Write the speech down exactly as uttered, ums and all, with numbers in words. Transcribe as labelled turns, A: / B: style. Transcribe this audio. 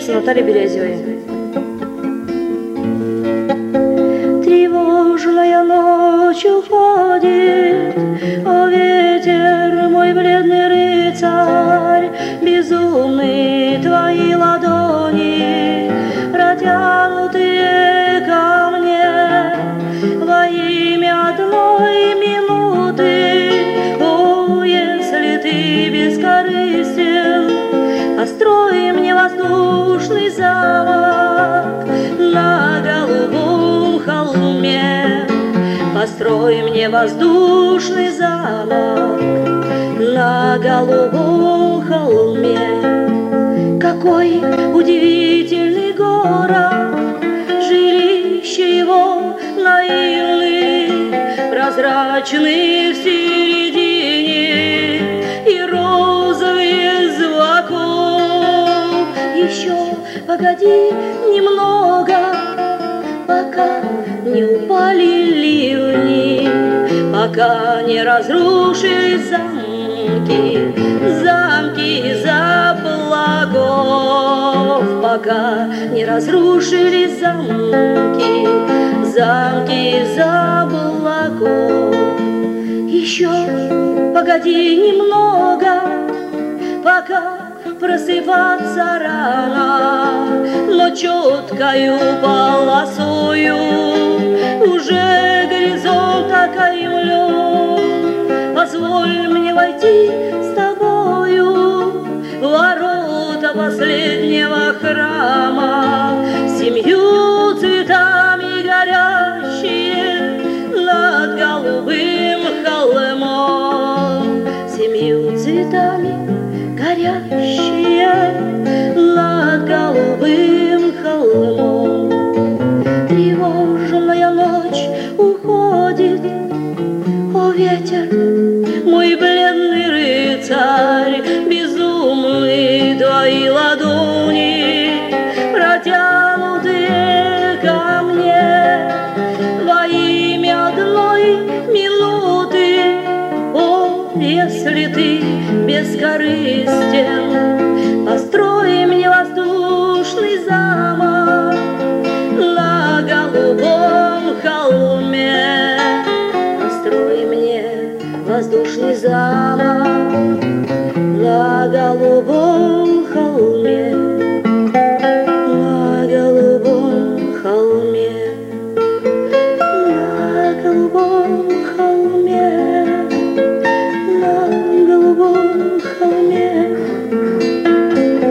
A: песня Натальи Березевой.
B: Тревожная ночь уходит, о ветер, мой бледный рыцарь, безумные твои ладони, протянутые ко мне во имя одной минуты. О, если ты бескорыстен, построй мне воздушный замок на голубом холме. Построй мне воздушный замок на голубом холме. Какой удивительный город, жилище его наивный, прозрачный в середине и розовый из боков. Еще погоди немного, пока не упали ливни, пока не разрушились замки, замки из облаков, пока не разрушились замки, замки из облаков. Еще погоди немного, пока просыпаться рано, но четкою полосою уже горизонт окаймлен. Позволь мне войти с тобою в ворота последнего храма, семью цветами горящие над голубым холмом, семью цветами горящие над голубым холмом. Тревожная ночь уходит, о ветер, мой бледный рыцарь, безумные твои ладони, протянутые ко мне во имя одной минуты. О, если ты бескорыстен, построй мне воздушный замок на голубом холме.